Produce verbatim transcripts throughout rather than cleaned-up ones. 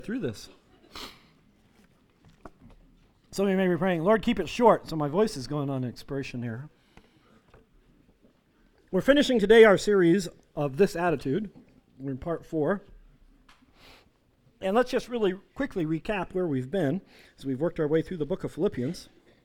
through this. Some of you may be praying, Lord, keep it short. So my voice is going on expiration here. We're finishing today our series of this attitude. We're in part four. And let's just really quickly recap where we've been as we've worked our way through the book of Philippians.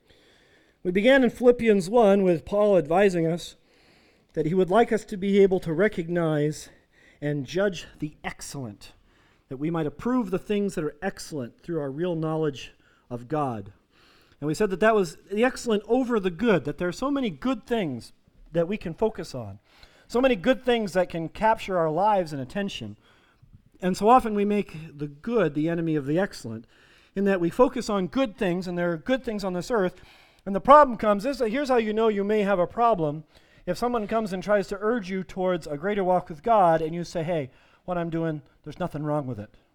We began in Philippians one with Paul advising us that he would like us to be able to recognize and judge the excellent, that we might approve the things that are excellent through our real knowledge of God. And we said that that was the excellent over the good, that there are so many good things that we can focus on, so many good things that can capture our lives and attention. And so often we make the good the enemy of the excellent, in that we focus on good things, and there are good things on this earth. And the problem comes, is that here's how you know you may have a problem. If someone comes and tries to urge you towards a greater walk with God, and you say, hey, what I'm doing, there's nothing wrong with it.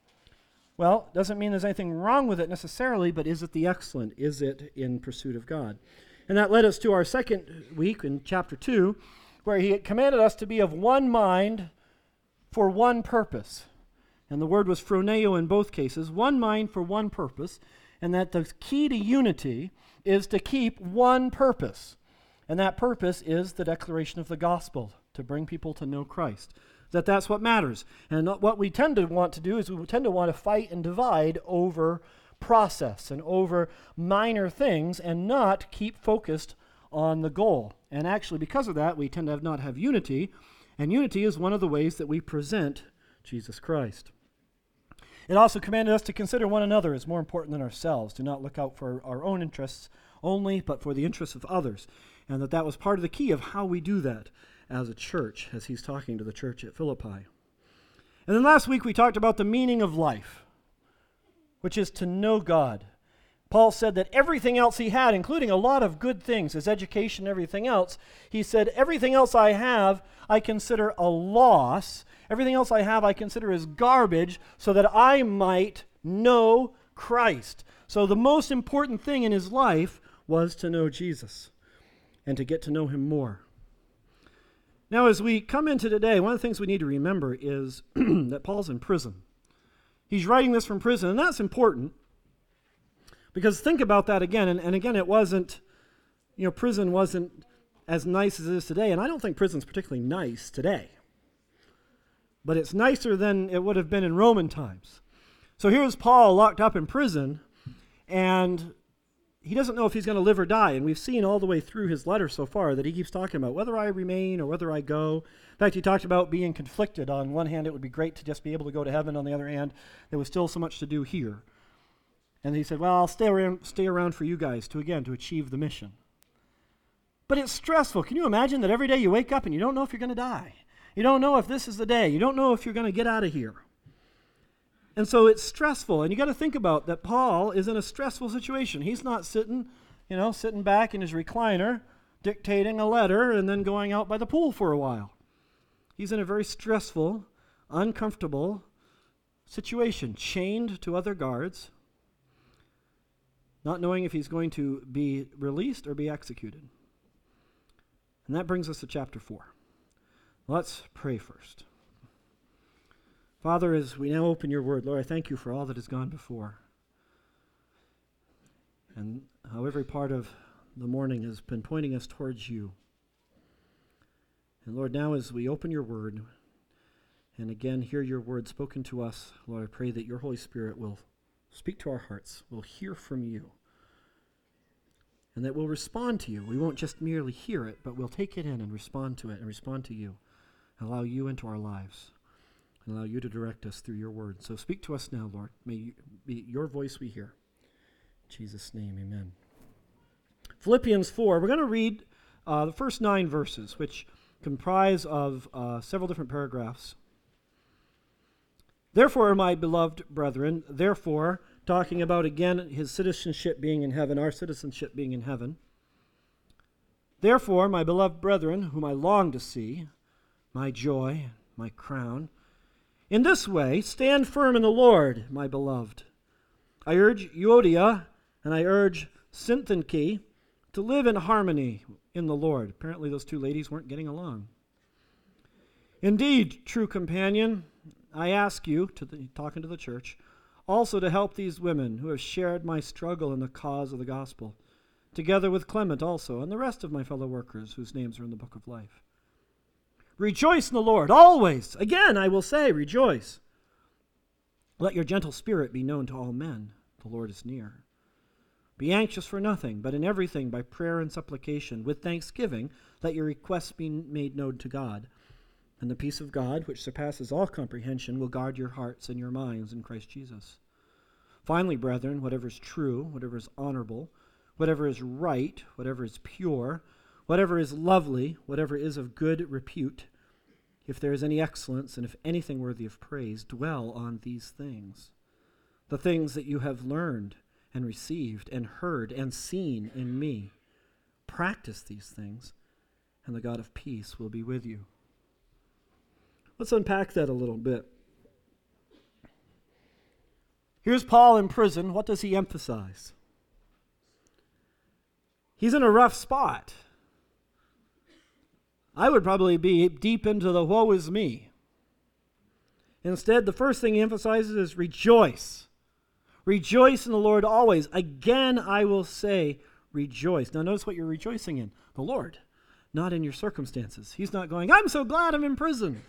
Well, doesn't mean there's anything wrong with it necessarily, but is it the excellent? Is it in pursuit of God? And that led us to our second week in chapter two, where he had commanded us to be of one mind for one purpose. And the word was phroneo in both cases, one mind for one purpose, and that the key to unity is to keep one purpose. And that purpose is the declaration of the gospel, to bring people to know Christ. That that's what matters. And what we tend to want to do is we tend to want to fight and divide over process and over minor things and not keep focused on the goal. And actually, because of that, we tend to have not have unity. And unity is one of the ways that we present Jesus Christ. It also commanded us to consider one another as more important than ourselves. Do not look out for our own interests only, but for the interests of others. And that that was part of the key of how we do that as a church, as he's talking to the church at Philippi. And then last week we talked about the meaning of life, which is to know God. Paul said that everything else he had, including a lot of good things, his education, everything else, he said, everything else I have, I consider a loss. Everything else I have, I consider as garbage, so that I might know Christ. So the most important thing in his life was to know Jesus and to get to know him more. Now, as we come into today, one of the things we need to remember is that Paul's in prison. He's writing this from prison, and that's important. Because think about that again, and, and again, it wasn't, you know, prison wasn't as nice as it is today, and I don't think prison's particularly nice today. But it's nicer than it would have been in Roman times. So here's Paul locked up in prison, and he doesn't know if he's going to live or die, and we've seen all the way through his letter so far that he keeps talking about whether I remain or whether I go. In fact, he talked about being conflicted. On one hand, it would be great to just be able to go to heaven. On the other hand, there was still so much to do here. And he said, well, I'll stay around, stay around for you guys to, again, to achieve the mission. But it's stressful. Can you imagine that every day you wake up and you don't know if you're going to die? You don't know if this is the day. You don't know if you're going to get out of here. And so it's stressful. And you got to think about that Paul is in a stressful situation. He's not sitting, you know, sitting back in his recliner, dictating a letter and then going out by the pool for a while. He's in a very stressful, uncomfortable situation, chained to other guards, not knowing if he's going to be released or be executed. And that brings us to chapter four. Let's pray first. Father, as we now open your word, Lord, I thank you for all that has gone before. And how every part of the morning has been pointing us towards you. And Lord, now as we open your word, and again hear your word spoken to us, Lord, I pray that your Holy Spirit will speak to our hearts, will hear from you, and that we'll respond to you. We won't just merely hear it, but we'll take it in and respond to it and respond to you, and allow you into our lives, and allow you to direct us through your word. So speak to us now, Lord. May you, be your voice we hear. In Jesus' name, amen. Philippians four, we're going to read uh, the first nine verses, which comprise of uh, several different paragraphs. Therefore, my beloved brethren, therefore, talking about again his citizenship being in heaven, our citizenship being in heaven. Therefore, my beloved brethren, whom I long to see, my joy, my crown, in this way, stand firm in the Lord, my beloved. I urge Euodia and I urge Syntyche to live in harmony in the Lord. Apparently those two ladies weren't getting along. Indeed, true companion, I ask you, to the, talking to the church, also to help these women who have shared my struggle in the cause of the gospel, together with Clement also, and the rest of my fellow workers whose names are in the book of life. Rejoice in the Lord always. Again, I will say, rejoice. Let your gentle spirit be known to all men. The Lord is near. Be anxious for nothing, but in everything by prayer and supplication, with thanksgiving, let your requests be made known to God. And the peace of God, which surpasses all comprehension, will guard your hearts and your minds in Christ Jesus. Finally, brethren, whatever is true, whatever is honorable, whatever is right, whatever is pure, whatever is lovely, whatever is of good repute, if there is any excellence and if anything worthy of praise, dwell on these things. The things that you have learned and received and heard and seen in me, practice these things, and the God of peace will be with you. Let's unpack that a little bit. Here's Paul in prison. What does he emphasize? He's in a rough spot. I would probably be deep into the woe is me. Instead, the first thing he emphasizes is rejoice. Rejoice in the Lord always. Again, I will say, rejoice. Now notice what you're rejoicing in. The Lord, not in your circumstances. He's not going, I'm so glad I'm in prison.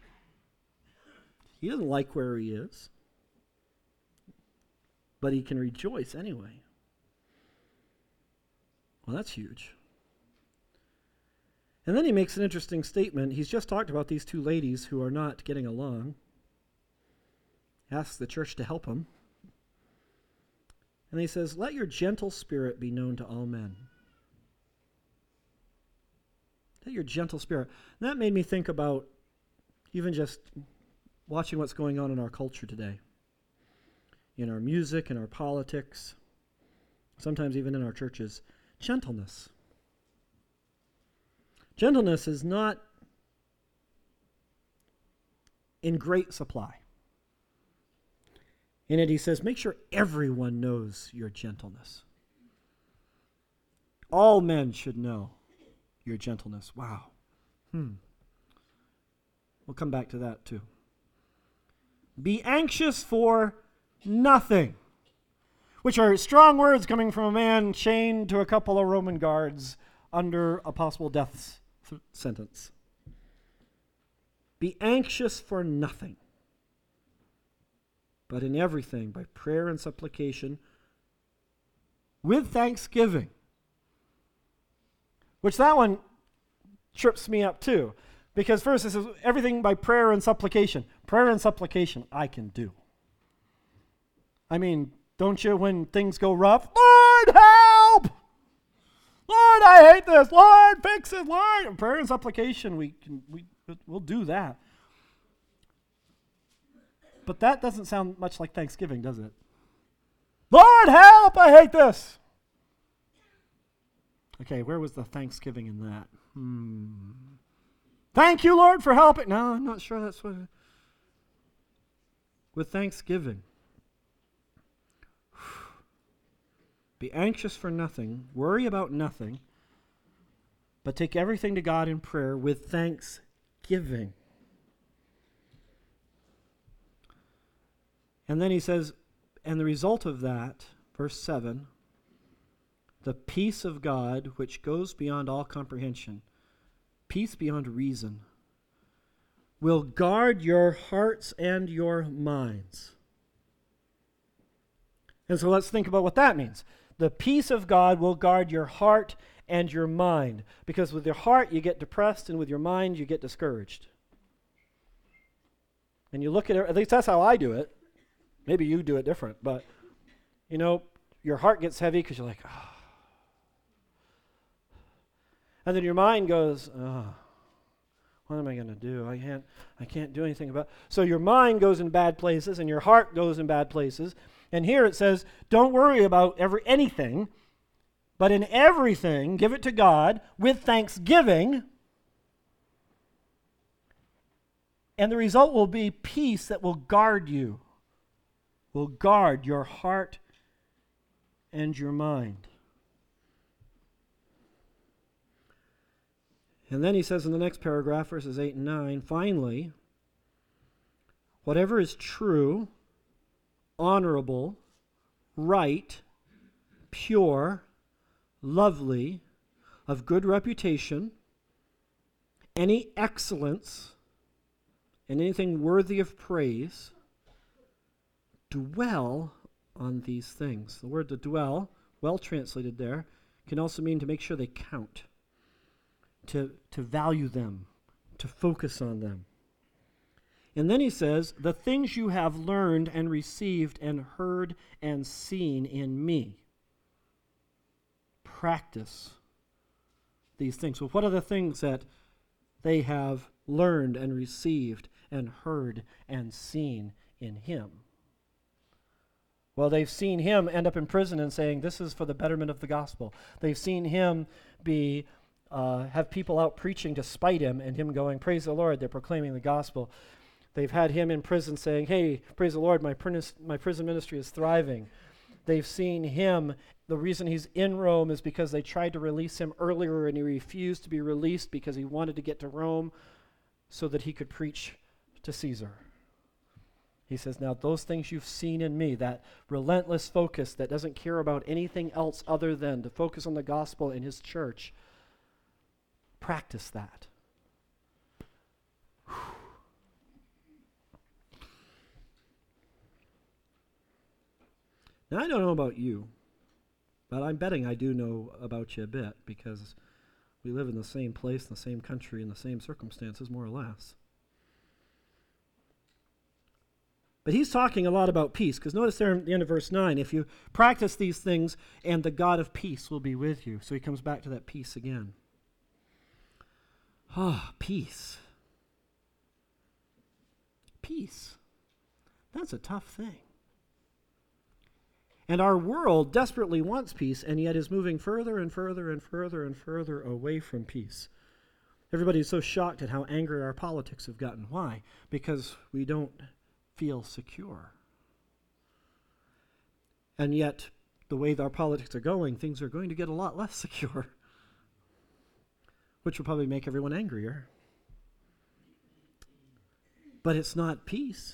He doesn't like where he is. But he can rejoice anyway. Well, that's huge. And then he makes an interesting statement. He's just talked about these two ladies who are not getting along. Asks the church to help him. And he says, let your gentle spirit be known to all men. Let your gentle spirit. And that made me think about even just watching what's going on in our culture today. In our music, in our politics, sometimes even in our churches. Gentleness. Gentleness is not in great supply. In it, he says, make sure everyone knows your gentleness. All men should know your gentleness. Wow. Hmm. We'll come back to that too. Be anxious for nothing, which are strong words coming from a man chained to a couple of Roman guards under a possible death sentence. Be anxious for nothing, but in everything, by prayer and supplication, with thanksgiving. Which that one trips me up too. Because first it says, everything by prayer and supplication. Prayer and supplication I can do. I mean, don't you, when things go rough, Lord, help! Lord, I hate this. Lord, fix it. Lord, and prayer and supplication, we can, we, we'll do that. But that doesn't sound much like Thanksgiving, does it? Lord, help! I hate this. Okay, where was the Thanksgiving in that? Hmm. Thank you, Lord, for helping. No, I'm not sure that's what. With thanksgiving. Be anxious for nothing, worry about nothing, but take everything to God in prayer with thanksgiving. And then he says, and the result of that, verse seven, the peace of God, which goes beyond all comprehension, peace beyond reason, will guard your hearts and your minds. And so let's think about what that means. The peace of God will guard your heart and your mind. Because with your heart you get depressed, and with your mind you get discouraged. And you look at it, at least that's how I do it. Maybe you do it different, but you know, your heart gets heavy because you're like, ah. Oh. And then your mind goes, oh, what am I going to do? I can't, I can't do anything about it. So your mind goes in bad places and your heart goes in bad places. And here it says, don't worry about every anything, but in everything, give it to God with thanksgiving. And the result will be peace that will guard you, will guard your heart and your mind. And then he says in the next paragraph, verses eight and nine, finally, whatever is true, honorable, right, pure, lovely, of good reputation, any excellence, and anything worthy of praise, dwell on these things. The word to dwell, well translated there, can also mean to make sure they count, to, to value them, to focus on them. And then he says, the things you have learned and received and heard and seen in me. Practice these things. Well, what are the things that they have learned and received and heard and seen in him? Well, they've seen him end up in prison and saying, this is for the betterment of the gospel. They've seen him be uh, have people out preaching to spite him and him going, praise the Lord, they're proclaiming the gospel. They've had him in prison saying, hey, praise the Lord, my, prin- my prison ministry is thriving. They've seen him. The reason he's in Rome is because they tried to release him earlier and he refused to be released because he wanted to get to Rome so that he could preach to Caesar. He says, now those things you've seen in me, that relentless focus that doesn't care about anything else other than to focus on the gospel in his church, practice that. Whew. Now, I don't know about you, but I'm betting I do know about you a bit because we live in the same place, in the same country, in the same circumstances, more or less. But he's talking a lot about peace, because notice there at the end of verse nine, if you practice these things, and the God of peace will be with you. So he comes back to that peace again. Ah, peace. Peace. That's a tough thing. And our world desperately wants peace, and yet is moving further and further and further and further away from peace. Everybody is so shocked at how angry our politics have gotten. Why? Because we don't feel secure. And yet, the way our politics are going, things are going to get a lot less secure, which will probably make everyone angrier. But it's not peace.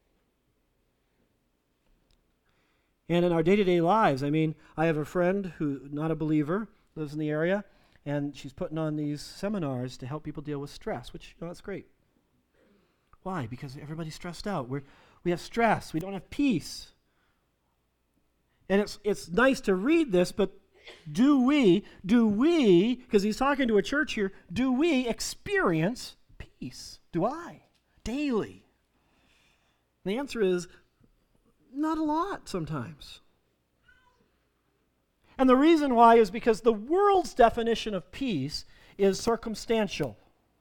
And in our day-to-day lives, I mean, I have a friend who, not a believer, lives in the area, and she's putting on these seminars to help people deal with stress, which, you know, that's great. Why? Because everybody's stressed out. We're, we have stress. We don't have peace. And it's it's nice to read this, but do we, do we, because he's talking to a church here, do we experience peace? Do I? Daily? And the answer is, not a lot sometimes. And the reason why is because the world's definition of peace is circumstantial.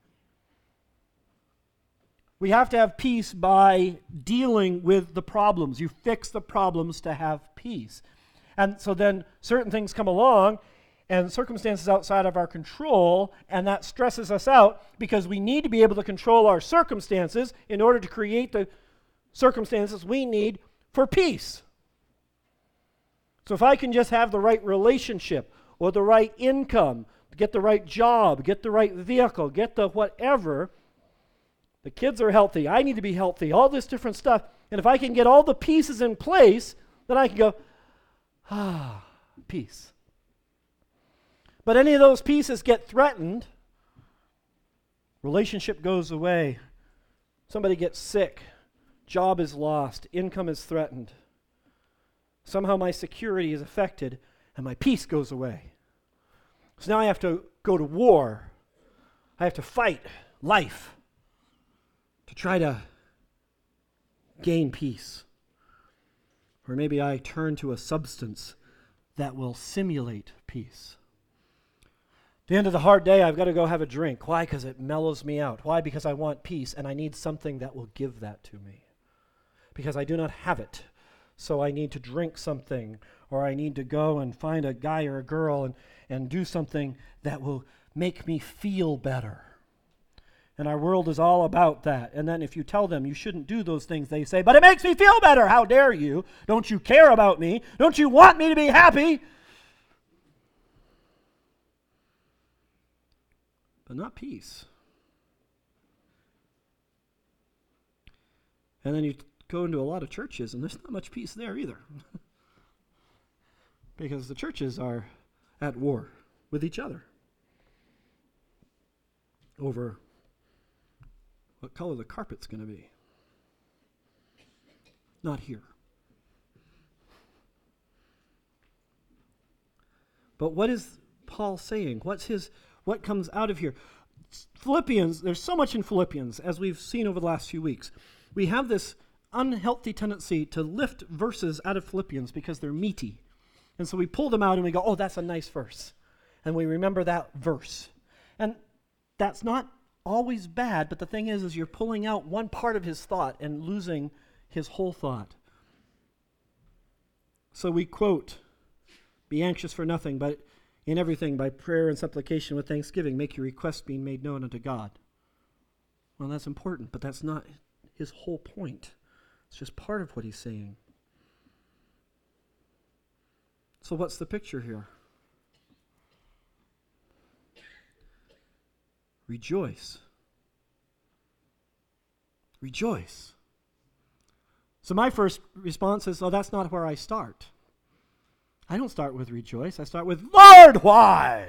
We have to have peace by dealing with the problems. You fix the problems to have peace. And so then certain things come along and circumstances outside of our control, and that stresses us out because we need to be able to control our circumstances in order to create the circumstances we need for peace. So if I can just have the right relationship or the right income, get the right job, get the right vehicle, get the whatever, the kids are healthy, I need to be healthy, all this different stuff. And if I can get all the pieces in place, then I can go, ah, peace. But any of those pieces get threatened, relationship goes away, somebody gets sick, job is lost, income is threatened. Somehow my security is affected and my peace goes away. So now I have to go to war. I have to fight life to try to gain peace. Or maybe I turn to a substance that will simulate peace. At the end of the hard day, I've got to go have a drink. Why? Because it mellows me out. Why? Because I want peace, and I need something that will give that to me. Because I do not have it. So I need to drink something, or I need to go and find a guy or a girl and, and do something that will make me feel better. And our world is all about that. And then if you tell them you shouldn't do those things, they say, but it makes me feel better. How dare you? Don't you care about me? Don't you want me to be happy? But not peace. And then you go into a lot of churches, and there's not much peace there either. Because the churches are at war with each other over what color the carpet's going to be. Not here. But what is Paul saying? What's his, what comes out of here? Philippians, there's so much in Philippians, as we've seen over the last few weeks. We have this unhealthy tendency to lift verses out of Philippians because they're meaty. And so we pull them out and we go, oh, that's a nice verse. And we remember that verse. And that's not always bad, but the thing is, is you're pulling out one part of his thought and losing his whole thought. So we quote, be anxious for nothing, but in everything by prayer and supplication with thanksgiving, make your requests being made known unto God. Well, that's important, but that's not his whole point. It's just part of what he's saying. So what's the picture here? Rejoice. Rejoice. So my first response is, oh, that's not where I start. I don't start with rejoice. I start with, Lord, why?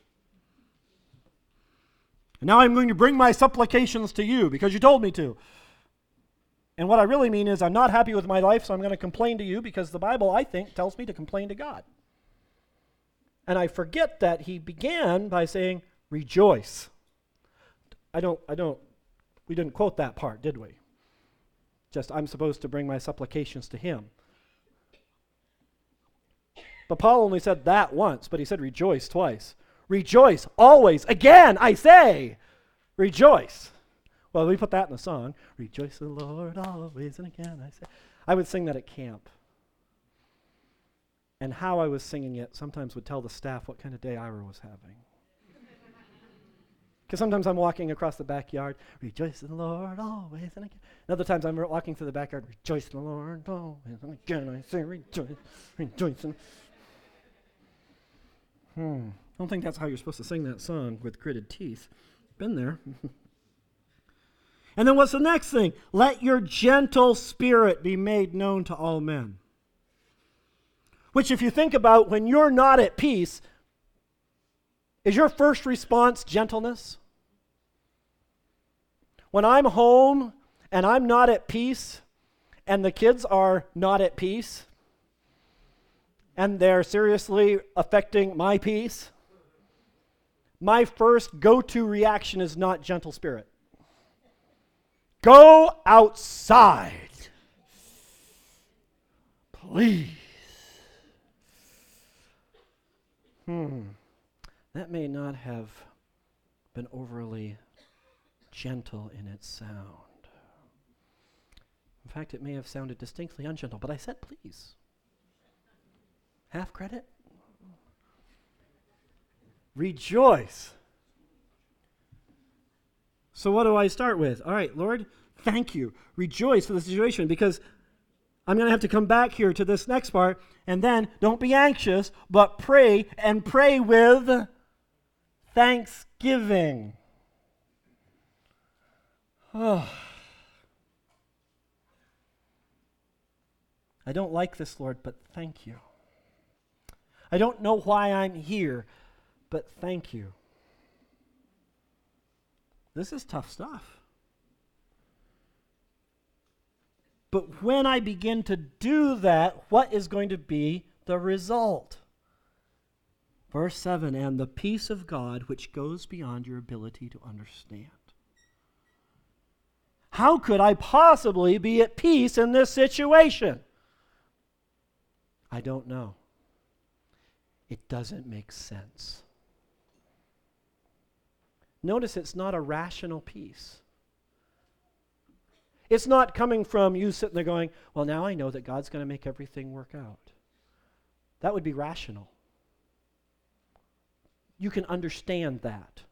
And now I'm going to bring my supplications to you because you told me to. And what I really mean is I'm not happy with my life, so I'm going to complain to you because the Bible, I think, tells me to complain to God. And I forget that he began by saying, rejoice. I don't, I don't, we didn't quote that part, did we? Just, I'm supposed to bring my supplications to him. But Paul only said that once, but he said rejoice twice. Rejoice always. Again, I say, rejoice. Well, we put that in a song. Rejoice in the Lord always, and again I say. I would sing that at camp. And how I was singing it sometimes would tell the staff what kind of day Ira was having. Because sometimes I'm walking across the backyard, rejoice in the Lord always, and again. And other times I'm walking through the backyard, rejoice in the Lord always, and again I say rejoice, rejoice in. Hmm. I don't think that's how you're supposed to sing that song with gritted teeth. Been there. And then what's the next thing? Let your gentle spirit be made known to all men. Which, if you think about, when you're not at peace, is your first response gentleness? When I'm home and I'm not at peace and the kids are not at peace and they're seriously affecting my peace, my first go-to reaction is not gentle spirit. Go outside. Please. Hmm. That may not have been overly gentle in its sound. In fact, it may have sounded distinctly ungentle, but I said please. Half credit? Rejoice. So what do I start with? All right, Lord, thank you. Rejoice for the situation, because I'm going to have to come back here to this next part, and then don't be anxious, but pray, and pray with thanksgiving. Oh. I don't like this, Lord, but thank you. I don't know why I'm here, but thank you. This is tough stuff. But when I begin to do that, what is going to be the result? Verse seven, and the peace of God which goes beyond your ability to understand. How could I possibly be at peace in this situation? I don't know. It doesn't make sense. Notice it's not a rational peace. It's not coming from you sitting there going, well, now I know that God's going to make everything work out. That would be rational. You can understand that.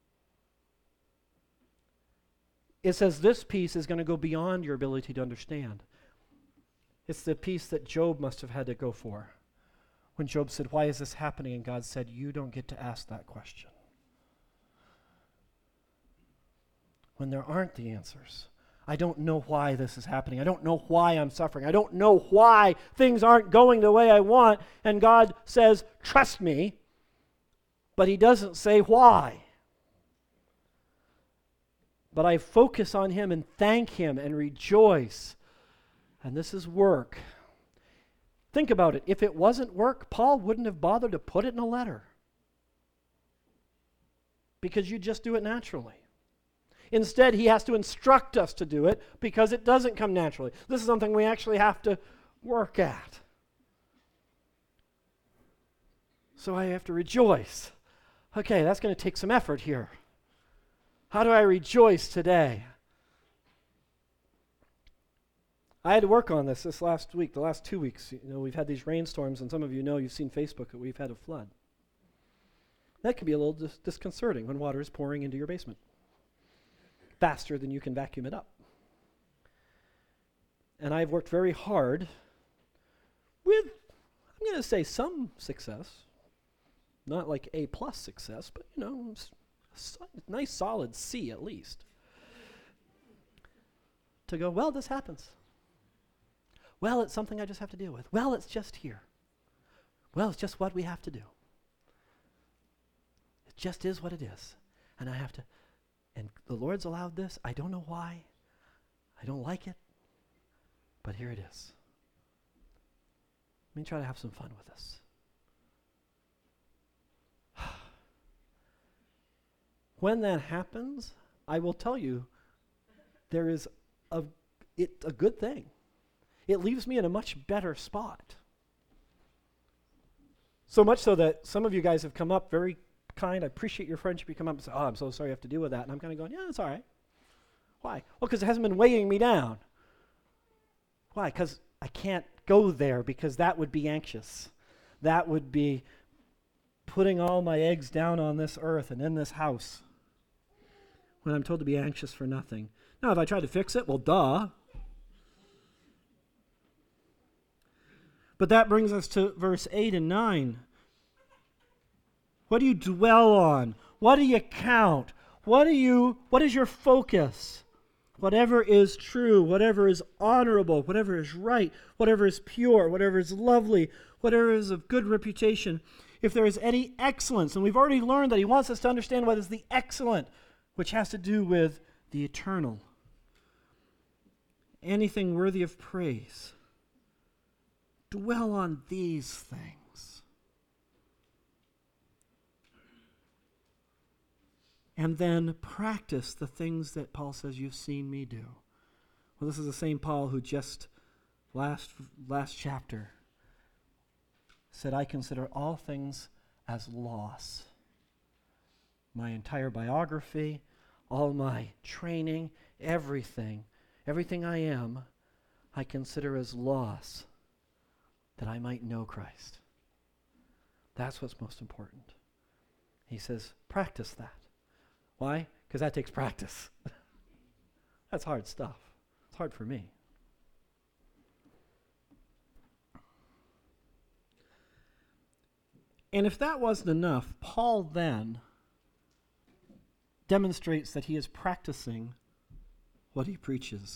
It says this peace is going to go beyond your ability to understand. It's the peace that Job must have had to go for. When Job said, why is this happening? And God said, you don't get to ask that question. When there aren't the answers, I don't know why this is happening. I don't know why I'm suffering. I don't know why things aren't going the way I want. And God says, trust me. But he doesn't say why. But I focus on him and thank him and rejoice. And this is work. Think about it. If it wasn't work, Paul wouldn't have bothered to put it in a letter. Because you just do it naturally. Instead, he has to instruct us to do it because it doesn't come naturally. This is something we actually have to work at. So I have to rejoice. Okay, that's going to take some effort here. How do I rejoice today? I had to work on this this last week, the last two weeks. You know, we've had these rainstorms, and some of you know, you've seen Facebook that we've had a flood. That can be a little dis- disconcerting when water is pouring into your basement faster than you can vacuum it up. And I've worked very hard with, I'm going to say, some success. Not like A plus success, but, you know, s- so- nice solid C at least. To go, well, this happens. Well, it's something I just have to deal with. Well, it's just here. Well, it's just what we have to do. It just is what it is. And I have to, and the Lord's allowed this. I don't know why. I don't like it. But here it is. Let me try to have some fun with this. When that happens, I will tell you, there is a, it, a good thing. It leaves me in a much better spot. So much so that some of you guys have come up very kind. I appreciate your friendship. You come up and say, oh, I'm so sorry you have to deal with that. And I'm kind of going, yeah, it's all right. Why? Well, because it hasn't been weighing me down. Why? Because I can't go there because that would be anxious. That would be putting all my eggs down on this earth and in this house when I'm told to be anxious for nothing. Now, if I try to fix it, well, duh. But that brings us to verse eight and nine. What do you dwell on? What do you count? What do you, what is your focus? Whatever is true, whatever is honorable, whatever is right, whatever is pure, whatever is lovely, whatever is of good reputation, if there is any excellence, and we've already learned that he wants us to understand what is the excellent, which has to do with the eternal. Anything worthy of praise. Dwell on these things. And then practice the things that Paul says you've seen me do. Well, this is the same Paul who just last last chapter said, I consider all things as loss. My entire biography, all my training, everything, everything I am, I consider as loss that I might know Christ. That's what's most important. He says, practice that. Why? Because that takes practice. That's hard stuff. It's hard for me. And if that wasn't enough, Paul then demonstrates that he is practicing what he preaches.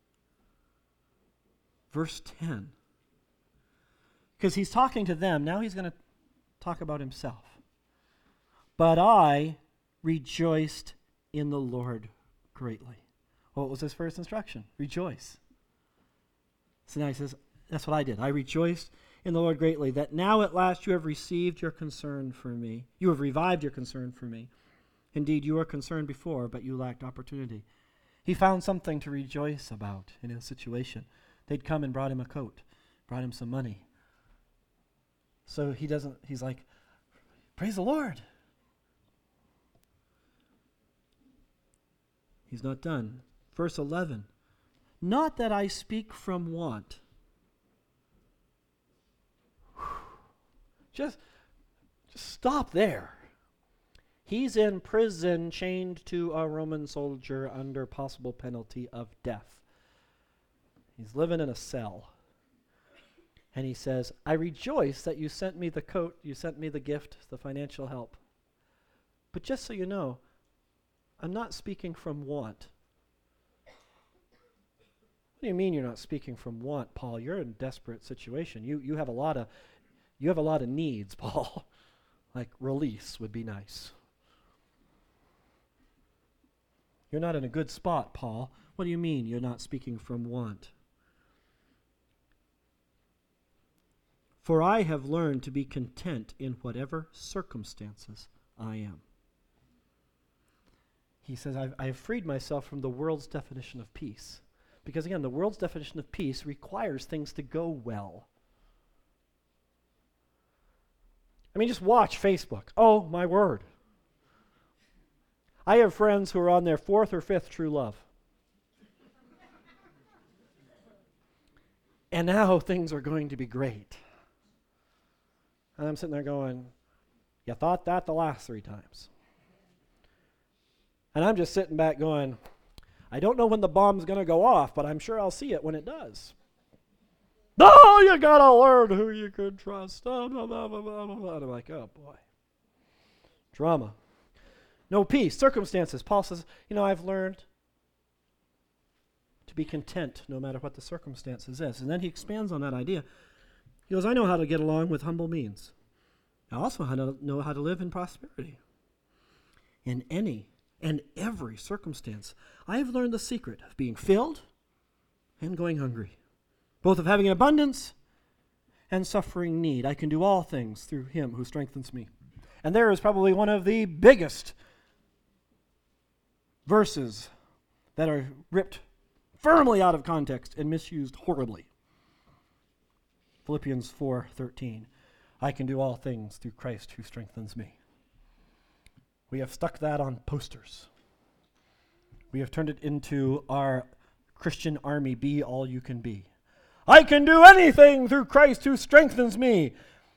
Verse ten. Because he's talking to them, now he's going to talk about himself. But I rejoiced in the Lord greatly. What was his first instruction? Rejoice. So now he says, that's what I did. I rejoiced in the Lord greatly, that now at last you have received your concern for me. You have revived your concern for me. Indeed, you were concerned before, but you lacked opportunity. He found something to rejoice about in his situation. They'd come and brought him a coat, brought him some money. So he doesn't, he's like, praise the Lord. He's not done. Verse eleven. Not that I speak from want. Just, just stop there. He's in prison, chained to a Roman soldier under possible penalty of death. He's living in a cell. And he says, I rejoice that you sent me the coat, you sent me the gift, the financial help. But just so you know, I'm not speaking from want. What do you mean you're not speaking from want, Paul? You're in a desperate situation. You you have a lot of you have a lot of needs, Paul. Like release would be nice. You're not in a good spot, Paul. What do you mean you're not speaking from want? For I have learned to be content in whatever circumstances I am. He says, I've, I have freed myself from the world's definition of peace. Because again, the world's definition of peace requires things to go well. I mean, just watch Facebook. Oh, my word. I have friends who are on their fourth or fifth true love. And now things are going to be great. And I'm sitting there going, you thought that the last three times. And I'm just sitting back going, I don't know when the bomb's going to go off, but I'm sure I'll see it when it does. Oh, you got to learn who you can trust. Oh, blah, blah, blah, blah, blah. And I'm like, oh, boy. Drama. No peace. Circumstances. Paul says, you know, I've learned to be content no matter what the circumstances is. And then he expands on that idea. He goes, I know how to get along with humble means. I also how to know how to live in prosperity. In any and every circumstance, I have learned the secret of being filled and going hungry, both of having an abundance and suffering need. I can do all things through him who strengthens me. And there is probably one of the biggest verses that are ripped firmly out of context and misused horribly. Philippians four thirteen. I can do all things through Christ who strengthens me. We have stuck that on posters. We have turned it into our Christian army, be all you can be. I can do anything through Christ who strengthens me.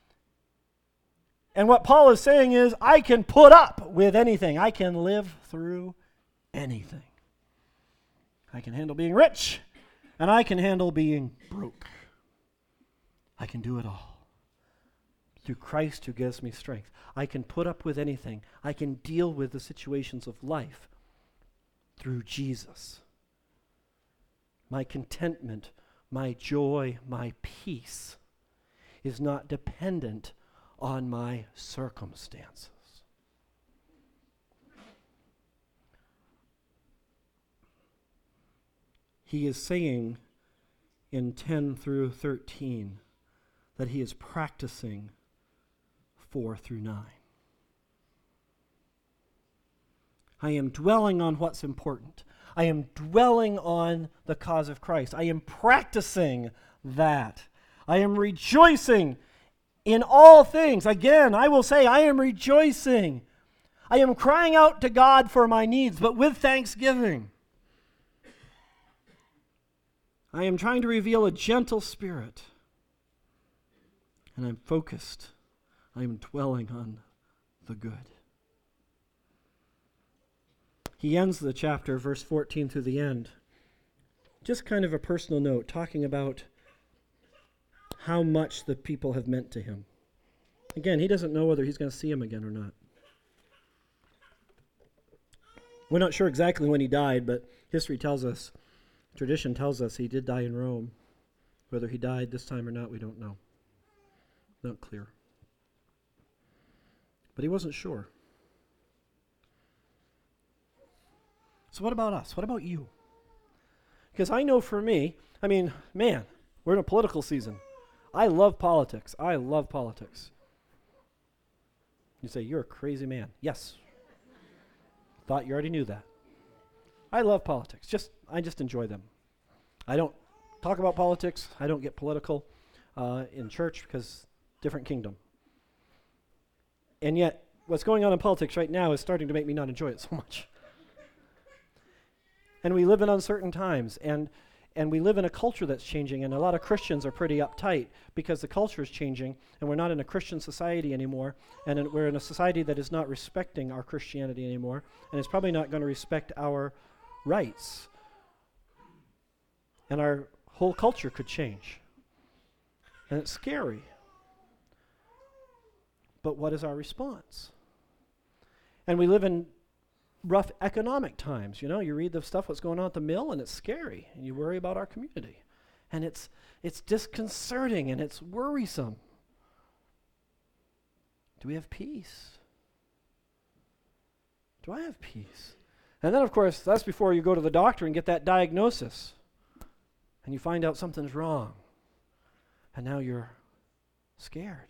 And what Paul is saying is, I can put up with anything. I can live through anything. I can handle being rich, and I can handle being broke. I can do it all. Through Christ who gives me strength. I can put up with anything. I can deal with the situations of life through Jesus. My contentment, my joy, my peace is not dependent on my circumstances. He is saying in ten through thirteen that he is practicing four through nine. I am dwelling on what's important. I am dwelling on the cause of Christ. I am practicing that. I am rejoicing in all things. Again, I will say I am rejoicing. I am crying out to God for my needs, but with thanksgiving. I am trying to reveal a gentle spirit. And I'm focused. I am dwelling on the good. He ends the chapter, verse fourteen through the end. Just kind of a personal note, talking about how much the people have meant to him. Again, he doesn't know whether he's going to see him again or not. We're not sure exactly when he died, but history tells us, tradition tells us he did die in Rome. Whether he died this time or not, we don't know. Not clear. But he wasn't sure. So what about us? What about you? Because I know for me, I mean, man, we're in a political season. I love politics. I love politics. You say, you're a crazy man. Yes. Thought you already knew that. I love politics. Just I just enjoy them. I don't talk about politics. I don't get political uh, in church because different kingdom. And yet, what's going on in politics right now is starting to make me not enjoy it so much. And we live in uncertain times, and and we live in a culture that's changing, and a lot of Christians are pretty uptight because the culture is changing, and we're not in a Christian society anymore, and in, we're in a society that is not respecting our Christianity anymore, and it's probably not going to respect our rights. And our whole culture could change. And it's scary. But what is our response? And we live in rough economic times. You know, you read the stuff what's going on at the mill, and it's scary, and you worry about our community. And it's it's disconcerting, and it's worrisome. Do we have peace? Do I have peace? And then, of course, that's before you go to the doctor and get that diagnosis, and you find out something's wrong, and now you're scared.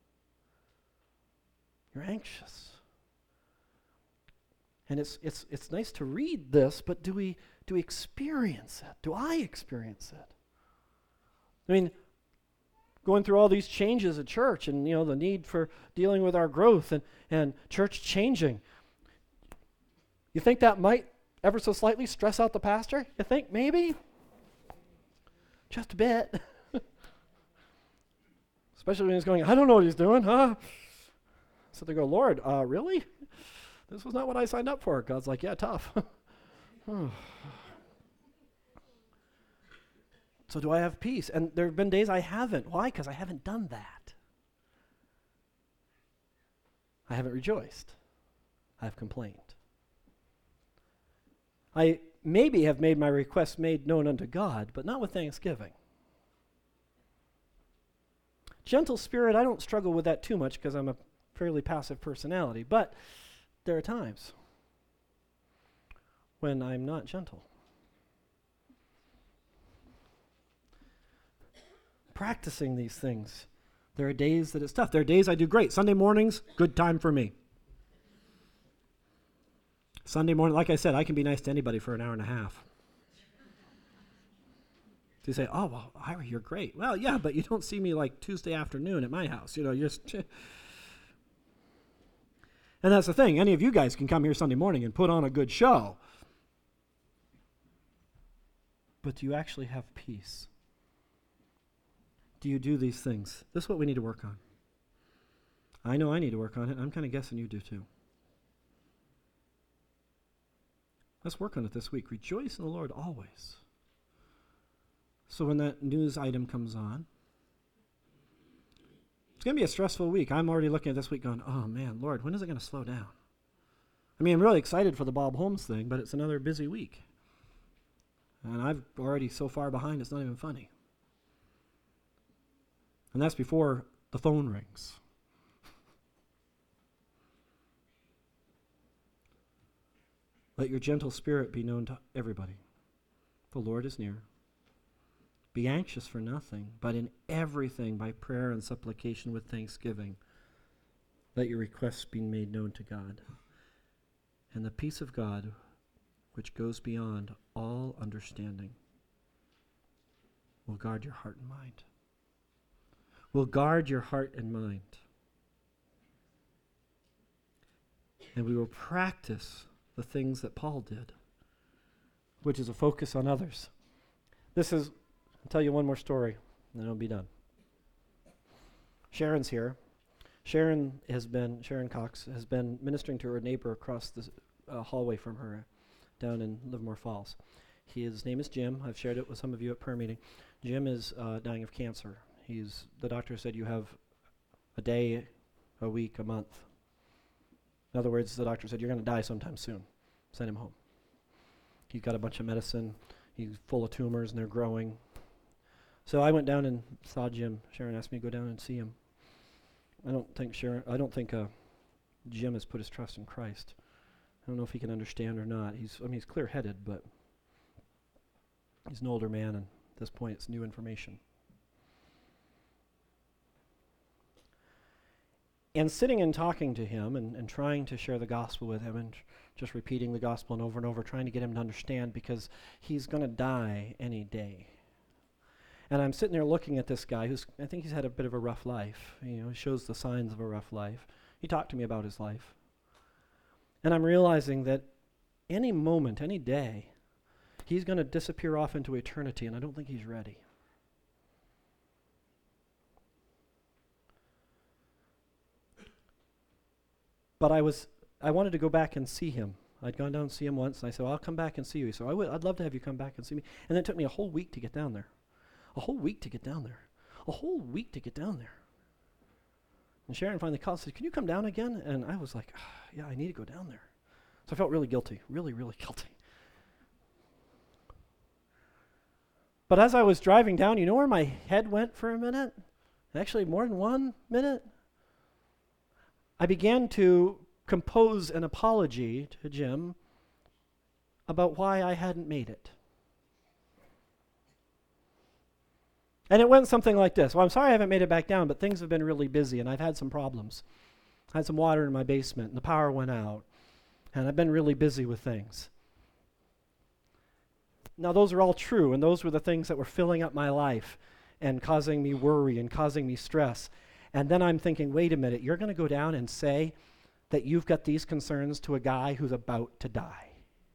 You're anxious. And it's it's it's nice to read this, but do we do we experience it? Do I experience it? I mean, going through all these changes at church, and you know the need for dealing with our growth and, and church changing. You think that might ever so slightly stress out the pastor? You think maybe? Just a bit. Especially when he's going, I don't know what he's doing, huh? So they go, Lord, uh, really? This was not what I signed up for. God's like, yeah, tough. So do I have peace? And there have been days I haven't. Why? Because I haven't done that. I haven't rejoiced. I've complained. I maybe have made my requests made known unto God, but not with thanksgiving. Gentle spirit, I don't struggle with that too much because I'm a fairly passive personality, but there are times when I'm not gentle. Practicing these things. There are days that it's tough. There are days I do great. Sunday mornings, good time for me. Sunday morning, like I said, I can be nice to anybody for an hour and a half. So you say, oh, well, Ira, you're great. Well, yeah, but you don't see me like Tuesday afternoon at my house. You know, you're just... And that's the thing. Any of you guys can come here Sunday morning and put on a good show. But do you actually have peace? Do you do these things? This is what we need to work on. I know I need to work on it. I'm kind of guessing you do too. Let's work on it this week. Rejoice in the Lord always. So when that news item comes on, it's going to be a stressful week. I'm already looking at this week going, oh man, Lord, when is it going to slow down? I mean, I'm really excited for the Bob Holmes thing, but it's another busy week. And I've already so far behind, it's not even funny. And that's before the phone rings. Let your gentle spirit be known to everybody. The Lord is near. Be anxious for nothing, but in everything by prayer and supplication with thanksgiving, let your requests be made known to God. And the peace of God, which goes beyond all understanding, will guard your heart and mind. Will guard your heart and mind. And we will practice the things that Paul did, which is a focus on others. This is, I'll tell you one more story, and then I'll be done. Sharon's here. Sharon has been, Sharon Cox has been ministering to her neighbor across the uh, hallway from her down in Livermore Falls. He, his name is Jim. I've shared it with some of you at prayer meeting. Jim is uh, dying of cancer. He's, the doctor said you have a day, a week, a month. In other words, the doctor said, you're going to die sometime soon. Send him home. He's got a bunch of medicine. He's full of tumors, and they're growing. So I went down and saw Jim. Sharon asked me to go down and see him. I don't think Sharon, I don't think uh, Jim has put his trust in Christ. I don't know if he can understand or not. He's, I mean, he's clear-headed, but he's an older man, and at this point it's new information. And sitting and talking to him and, and trying to share the gospel with him and tr- just repeating the gospel and over and over, trying to get him to understand because he's going to die any day. And I'm sitting there looking at this guy who's, I think he's had a bit of a rough life. You know, he shows the signs of a rough life. He talked to me about his life. And I'm realizing that any moment, any day, he's going to disappear off into eternity, and I don't think he's ready. But I was, I wanted to go back and see him. I'd gone down and see him once, and I said, well, I'll come back and see you. So I would, I'd love to have you come back and see me. And then it took me a whole week to get down there. A whole week to get down there. A whole week to get down there. And Sharon finally called and said, can you come down again? And I was like, ah, yeah, I need to go down there. So I felt really guilty, really, really guilty. But as I was driving down, you know where my head went for a minute? Actually, more than one minute. I began to compose an apology to Jim about why I hadn't made it. And it went something like this. Well, I'm sorry I haven't made it back down, but things have been really busy, and I've had some problems. I had some water in my basement, and the power went out, and I've been really busy with things. Now, those are all true, and those were the things that were filling up my life and causing me worry and causing me stress. And then I'm thinking, wait a minute, you're going to go down and say that you've got these concerns to a guy who's about to die.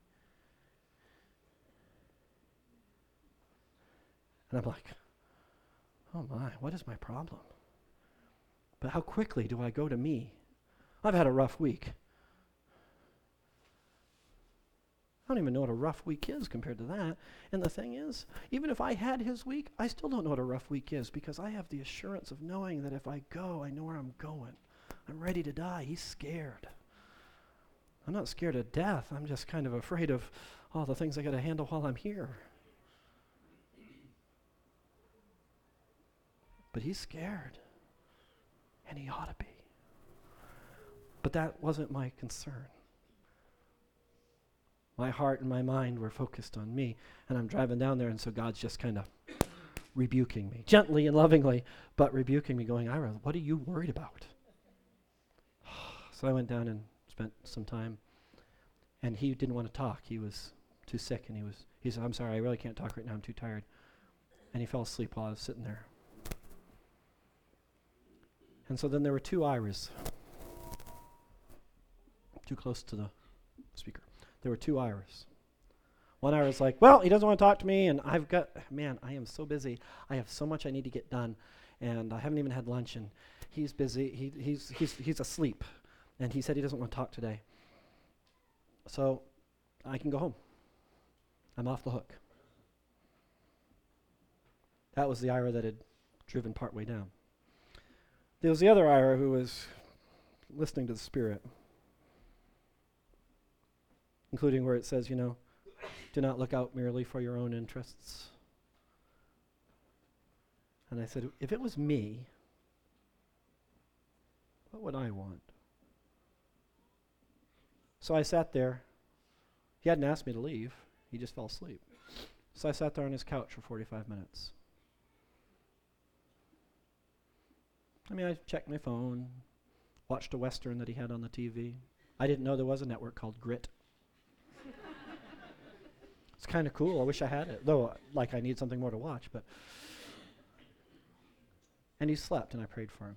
And I'm like, oh my, what is my problem? But how quickly do I go to me? I've had a rough week. I don't even know what a rough week is compared to that. And the thing is, even if I had his week, I still don't know what a rough week is because I have the assurance of knowing that if I go, I know where I'm going. I'm ready to die. He's scared. I'm not scared of death. I'm just kind of afraid of all the things I got to handle while I'm here. But he's scared. And he ought to be. But that wasn't my concern. My heart and my mind were focused on me. And I'm driving down there, and so God's just kind of rebuking me. Gently and lovingly, but rebuking me, going, Ira, what are you worried about? So I went down and spent some time. And he didn't want to talk. He was too sick, and he was. He said, I'm sorry, I really can't talk right now. I'm too tired. And he fell asleep while I was sitting there. And so then there were two Iras. Too close to the speaker. There were two Iras. One Ira's like, well, he doesn't want to talk to me, and I've got, man, I am so busy. I have so much I need to get done, and I haven't even had lunch, and he's busy. He, he's, he's, he's asleep, and he said he doesn't want to talk today. So I can go home. I'm off the hook. That was the Ira that had driven partway down. There was the other Ira who was listening to the Spirit, including where it says, you know, do not look out merely for your own interests. And I said, if it was me, what would I want? So I sat there. He hadn't asked me to leave. He just fell asleep. So I sat there on his couch for forty-five minutes. I mean, I checked my phone, watched a Western that he had on the T V. I didn't know there was a network called Grit. It's kind of cool. I wish I had it, though, uh, like I need something more to watch. But and he slept, and I prayed for him.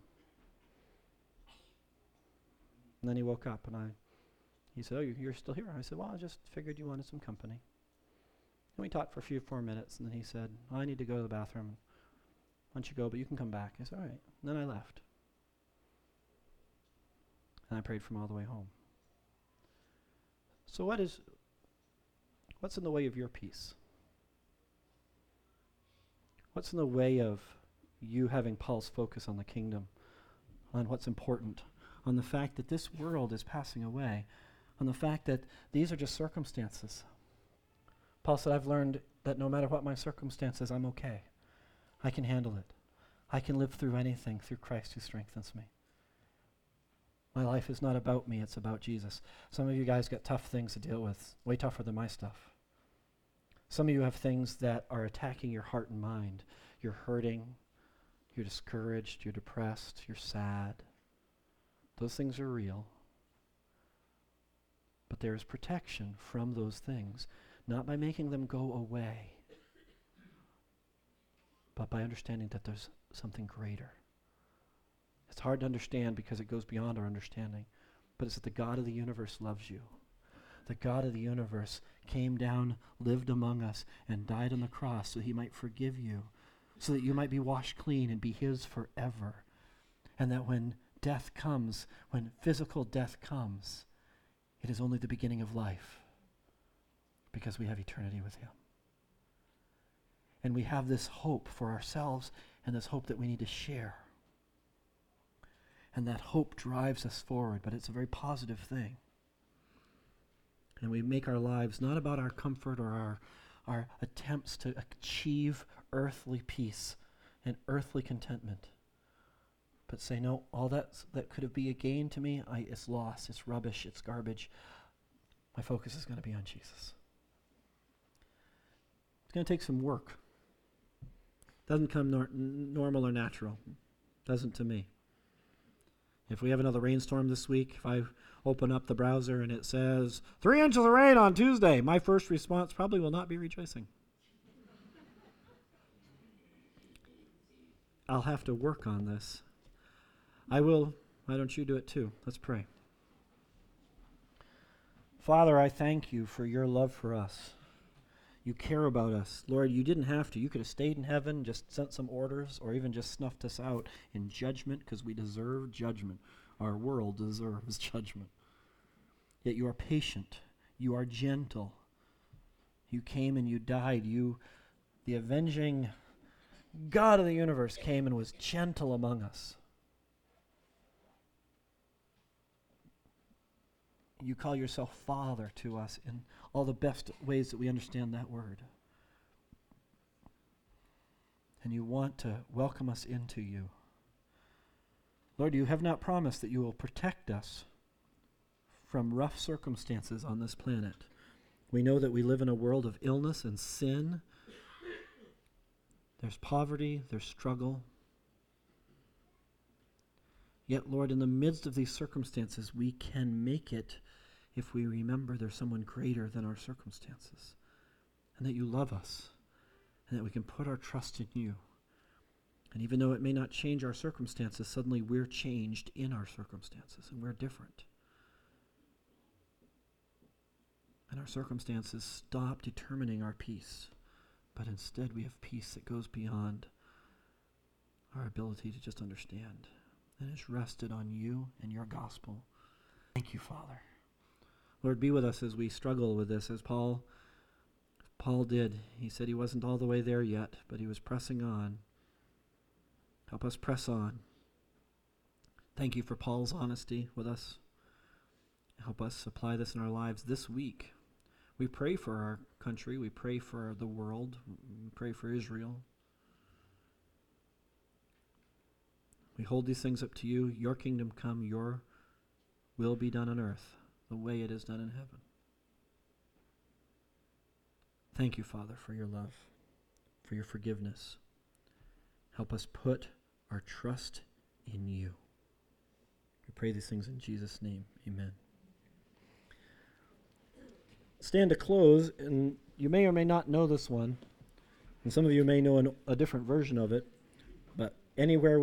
And then he woke up, and I, he said, "Oh, you, you're still here?" I said, "Well, I just figured you wanted some company." And we talked for a few more minutes, and then he said, "I need to go to the bathroom. Why don't you go, but you can come back." I said, "All right." And then I left. And I prayed for him all the way home. So what is, what's in the way of your peace? What's in the way of you having Paul's focus on the kingdom, on what's important, on the fact that this world is passing away, on the fact that these are just circumstances? Paul said, I've learned that no matter what my circumstances, I'm okay. I can handle it. I can live through anything through Christ who strengthens me. My life is not about me, it's about Jesus. Some of you guys got tough things to deal with, way tougher than my stuff. Some of you have things that are attacking your heart and mind. You're hurting, you're discouraged, you're depressed, you're sad. Those things are real. But there is protection from those things, not by making them go away, but by understanding that there's something greater. It's hard to understand because it goes beyond our understanding, but it's that the God of the universe loves you. The God of the universe came down, lived among us, and died on the cross so he might forgive you, so that you might be washed clean and be his forever. And that when death comes, when physical death comes, it is only the beginning of life because we have eternity with him. And we have this hope for ourselves and this hope that we need to share. And that hope drives us forward, but it's a very positive thing. And we make our lives not about our comfort or our, our attempts to achieve earthly peace and earthly contentment, but say, no, all that that could be a gain to me, I, it's loss, it's rubbish, it's garbage. My focus is going to be on Jesus. It's going to take some work. Doesn't come nor- normal or natural. Doesn't to me. If we have another rainstorm this week, if I open up the browser and it says, three inches of rain on Tuesday, my first response probably will not be rejoicing. I'll have to work on this. I will. Why don't you do it too? Let's pray. Father, I thank you for your love for us. You care about us. Lord, you didn't have to. You could have stayed in heaven, just sent some orders, or even just snuffed us out in judgment because we deserve judgment. Our world deserves judgment. Yet you are patient. You are gentle. You came and you died. You, the avenging God of the universe, came and was gentle among us. You call yourself Father to us in all the best ways that we understand that word. And you want to welcome us into you. Lord, you have not promised that you will protect us from rough circumstances on this planet. We know that we live in a world of illness and sin. There's poverty, there's struggle. Yet, Lord, in the midst of these circumstances, we can make it if we remember there's someone greater than our circumstances, and that you love us, and that we can put our trust in you. And even though it may not change our circumstances, suddenly we're changed in our circumstances, and we're different. And our circumstances stop determining our peace, but instead we have peace that goes beyond our ability to just understand. And it's rested on you and your gospel. Thank you, Father. Lord, be with us as we struggle with this, as Paul, Paul did. He said he wasn't all the way there yet, but he was pressing on. Help us press on. Thank you for Paul's honesty with us. Help us apply this in our lives this week. We pray for our country. We pray for the world. We pray for Israel. We hold these things up to you. Your kingdom come, your will be done on earth, the way it is done in heaven. Thank you, Father, for your love, for your forgiveness. Help us put our trust in you. We pray these things in Jesus' name. Amen. Stand to close, and you may or may not know this one, and some of you may know an, a different version of it, but anywhere